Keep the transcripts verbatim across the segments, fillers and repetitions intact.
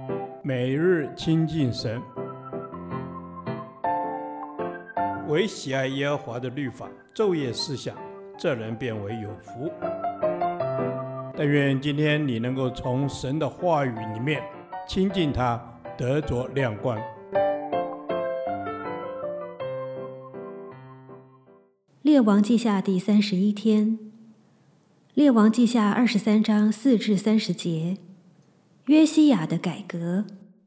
每日亲近神，唯喜爱耶和华的律法，昼夜思想，这人变为有福。但愿今天你能够从神的话语里面亲近他，得着亮光。 列王记下第三十一天，列王记下二十三章四至三十节，约西亚的改革。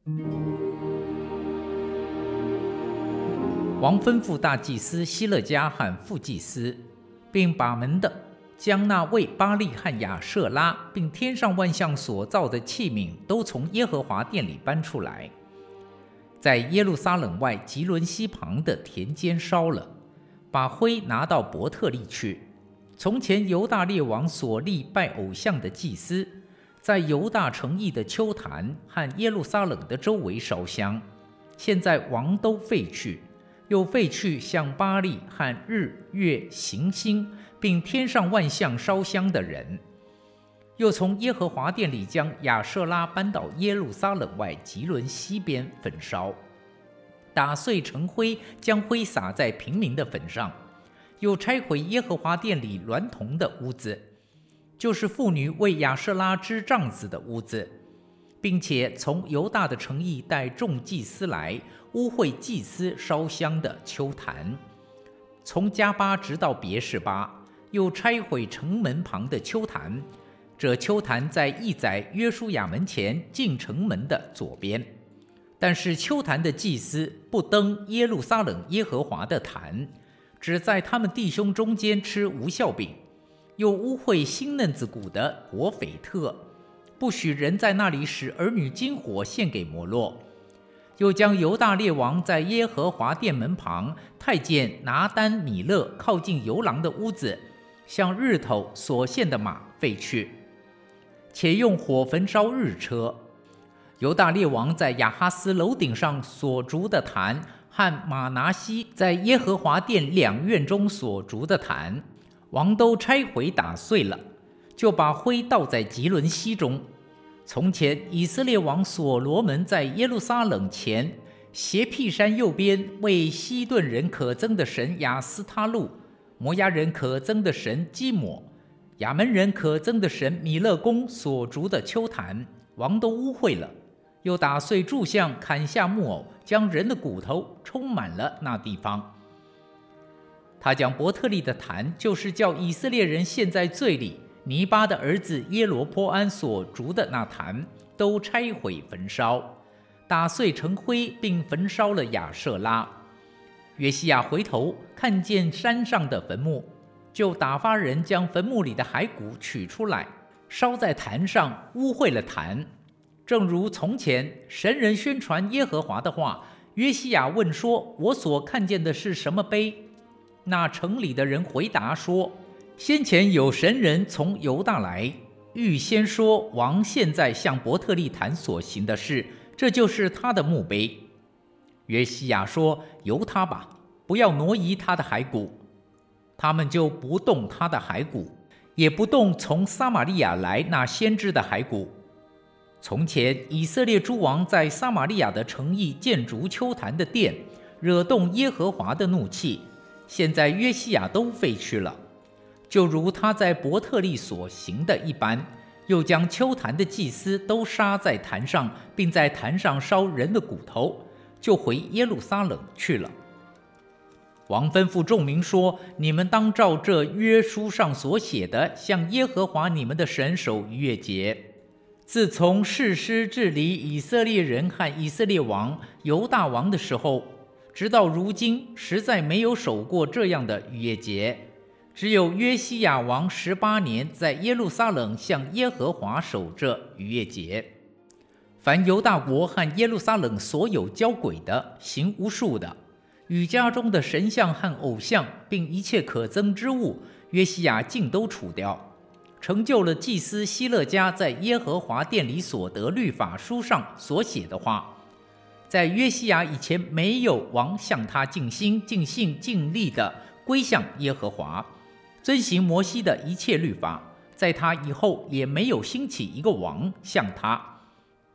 王吩咐大祭司希勒家和副祭司，并把门的将那为巴力和亚舍拉，并天上万象所造的器皿，都从耶和华殿里搬出来，在耶路撒冷外吉伦西旁的田间烧了，把灰拿到伯特利去。从前犹大列王所立拜偶像的祭司，在犹大城邑的丘坛和耶路撒冷的周围烧香，现在王都废去，又废去向巴力和日月行星并天上万象烧香的人，又从耶和华殿里将亚舍拉搬到耶路撒冷外吉伦西边焚烧，打碎成灰，将灰撒在平民的坟上，又拆毁耶和华殿里娈童的屋子，就是妇女为亚舍拉织帐子的屋子，并且从犹大的城邑带众祭司来污秽祭司烧香的丘坛，从加巴直到别是巴，又拆毁城门旁的丘坛。这丘坛在义宰约书亚门前进城门的左边，但是丘坛的祭司不登耶路撒冷耶和华的坛，只在他们弟兄中间吃无酵饼，又污秽新嫩子谷的伯斐特，不许人在那里使儿女金火献给摩洛。又将犹大列王在耶和华殿门旁太监拿单米勒靠近游廊的屋子，向日头所献的马废去，且用火焚烧日车。犹大列王在亚哈斯楼顶上所筑的坛，和马拿西在耶和华殿两院中所筑的坛，王都拆毁打碎了，就把灰倒在吉伦西中。从前以色列王所罗门在耶路撒冷前斜僻山右边为西顿人可憎的神亚斯他路，摩押人可憎的神基抹，亚门人可憎的神米勒公所筑的丘坛，王都污秽了，又打碎柱像，砍下木偶，将人的骨头充满了那地方。他将伯特利的坛，就是叫以色列人陷在罪里，尼巴的儿子耶罗波安所筑的那坛，都拆毁焚烧，打碎成灰，并焚烧了亚舍拉。约西亚回头看见山上的坟墓，就打发人将坟墓里的骸骨取出来，烧在坛上，污秽了坛。正如从前神人宣传耶和华的话，约西亚问说：我所看见的是什么碑？那城里的人回答说：先前有神人从犹大来，预先说王现在向伯特利坛所行的事，这就是他的墓碑。约西亚说：由他吧，不要挪移他的骸骨。他们就不动他的骸骨，也不动从撒玛利亚来那先知的骸骨。从前以色列诸王在撒玛利亚的城邑建筑丘坛的殿，惹动耶和华的怒气，现在约西亚都废去了，就如他在伯特利所行的一般，又将丘坛的祭司都杀在坛上，并在坛上烧人的骨头，就回耶路撒冷去了。王吩咐众民说：你们当照这约书上所写的，向耶和华你们的神守逾越节。自从士师治理以色列人和以色列王犹大王的时候，直到如今，实在没有守过这样的逾越节，只有约西亚王十八年在耶路撒冷向耶和华守这逾越节。凡犹大国和耶路撒冷所有交鬼的、行巫术的、与家中的神像和偶像，并一切可憎之物，约西亚尽都除掉，成就了祭司希勒家在耶和华殿里所得律法书上所写的话。在约西亚以前，没有王向他尽心、尽性、尽力的归向耶和华，遵行摩西的一切律法。在他以后，也没有兴起一个王像他。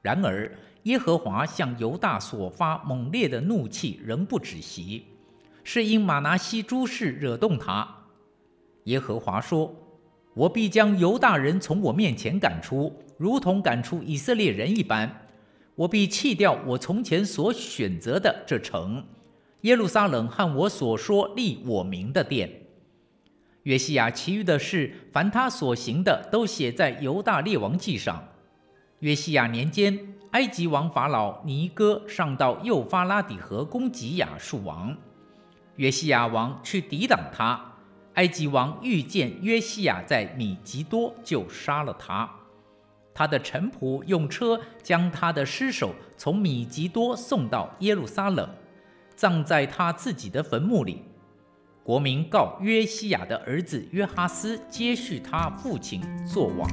然而耶和华向犹大所发猛烈的怒气仍不止息，是因玛拿西诸事惹动他。耶和华说，我必将犹大人从我面前赶出，如同赶出以色列人一般。我必弃掉我从前所选择的这城，耶路撒冷和我所说立我名的殿。约西亚其余的事，凡他所行的，都写在犹大列王记上。约西亚年间，埃及王法老尼哥上到幼发拉底河攻击亚述王，约西亚王去抵挡他。埃及王遇见约西亚在米吉多，就杀了他。他的臣仆用车将他的尸首从米吉多送到耶路撒冷，葬在他自己的坟墓里。国民告约西亚的儿子约哈斯接续他父亲做王。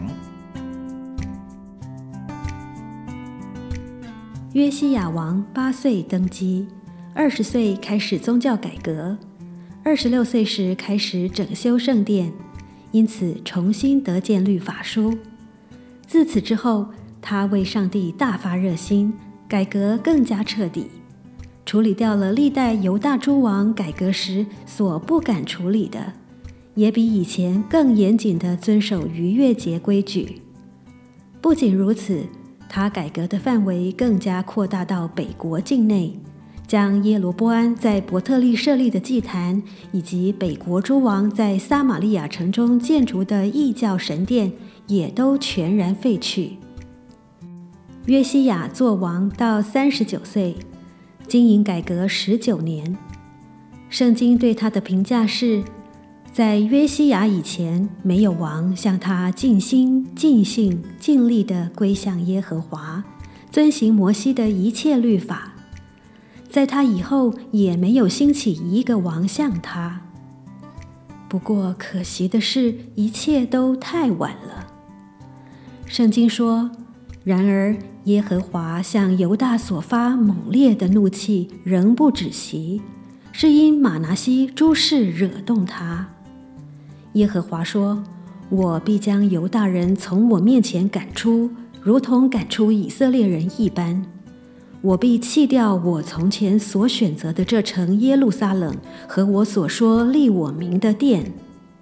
约西亚王八岁登基，二十岁开始宗教改革，二十六岁时开始整修圣殿，因此重新得见律法书。自此之后，他为上帝大发热心，改革更加彻底，处理掉了历代犹大诸王改革时所不敢处理的，也比以前更严谨地遵守逾越节规矩。不仅如此，他改革的范围更加扩大到北国境内，将耶罗波安在伯特利设立的祭坛，以及北国诸王在撒玛利亚城中建筑的异教神殿，也都全然废去。约西亚做王到三十九岁，经营改革十九年。圣经对他的评价是，在约西亚以前，没有王像他尽心、尽性、尽力地归向耶和华，遵行摩西的一切律法。在他以后，也没有兴起一个王像他。不过可惜的是，一切都太晚了。圣经说，然而耶和华向犹大所发猛烈的怒气仍不止息，是因玛拿西诸事惹动他。耶和华说，我必将犹大人从我面前赶出，如同赶出以色列人一般。我必弃掉我从前所选择的这城耶路撒冷，和我所说立我名的殿。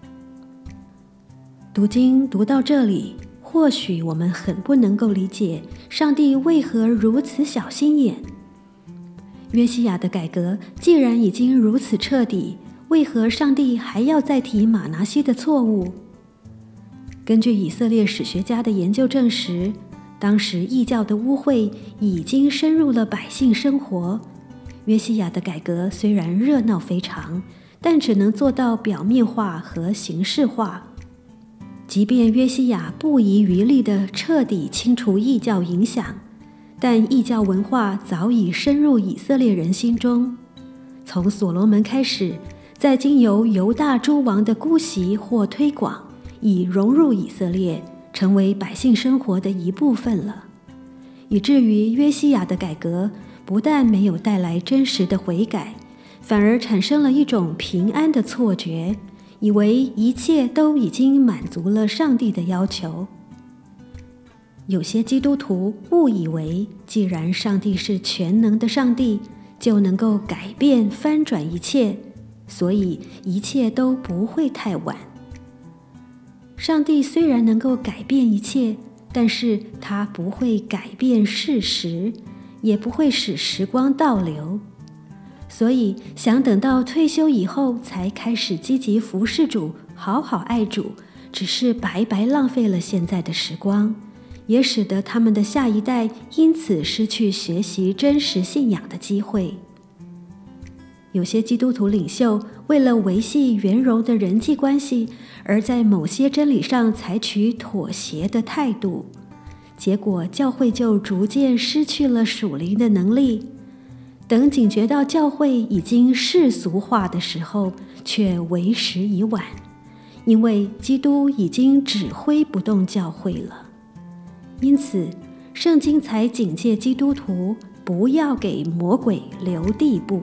读经读到这里，或许我们很不能够理解上帝为何如此小心眼。约西亚的改革既然已经如此彻底，为何上帝还要再提玛拿西的错误？根据以色列史学家的研究证实，当时异教的污秽已经深入了百姓生活。约西亚的改革虽然热闹非常，但只能做到表面化和形式化。即便约西亚不遗余力地彻底清除异教影响，但异教文化早已深入以色列人心中。从所罗门开始，再经由犹大诸王的姑息或推广，已融入以色列，成为百姓生活的一部分了。以至于约西亚的改革不但没有带来真实的悔改，反而产生了一种平安的错觉，以为一切都已经满足了上帝的要求。有些基督徒误以为，既然上帝是全能的上帝，就能够改变翻转一切，所以一切都不会太晚。上帝虽然能够改变一切，但是他不会改变事实，也不会使时光倒流。所以想等到退休以后才开始积极服侍主，好好爱主，只是白白浪费了现在的时光，也使得他们的下一代因此失去学习真实信仰的机会。有些基督徒领袖为了维系圆融的人际关系，而在某些真理上采取妥协的态度，结果教会就逐渐失去了属灵的能力。等警觉到教会已经世俗化的时候，却为时已晚，因为基督已经指挥不动教会了。因此，圣经才警戒基督徒不要给魔鬼留地步。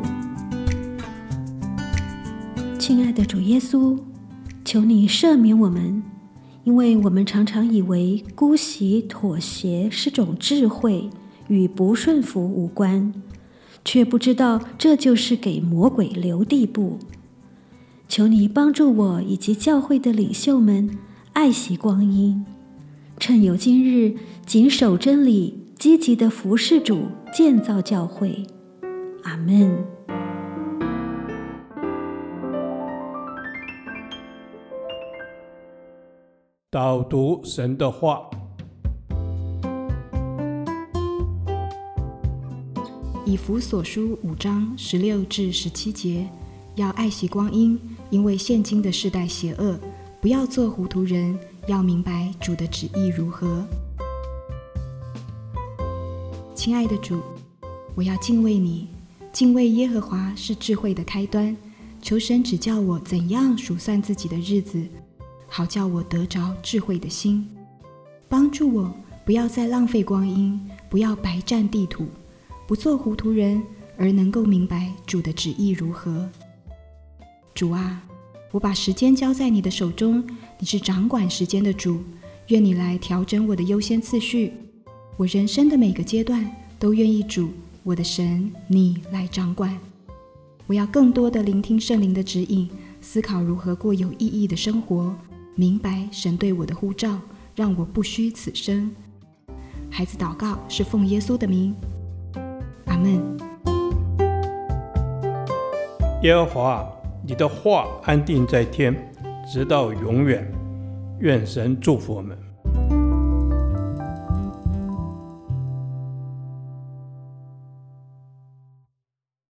亲爱的主耶稣，求你赦免我们，因为我们常常以为姑息妥协是种智慧， 与不顺服无关，却不知道这就是给魔鬼留地步。求你帮助我以及教会的领袖们爱惜光阴，趁有今日，谨守真理，积极地服侍主，建造教会。阿们。 导读神的话。 以弗所书五章十六至十七节，要爱惜光阴，因为现今的世代邪恶，不要做糊涂人，要明白主的旨意如何。亲爱的主，我要敬畏你，敬畏耶和华是智慧的开端，求神指教我怎样数算自己的日子，好叫我得着智慧的心，帮助我不要再浪费光阴，不要白占地土，不做糊涂人，而能够明白主的旨意如何。主啊，我把时间交在你的手中，你是掌管时间的主，愿你来调整我的优先次序，我人生的每个阶段都愿意主，我的神，你来掌管。我要更多的聆听圣灵的指引，思考如何过有意义的生活，明白神对我的呼召，让我不虚此生。孩子祷告是奉耶稣的名，阿们。 耶和华，你的话安定在天，直到永远。愿神祝福我们。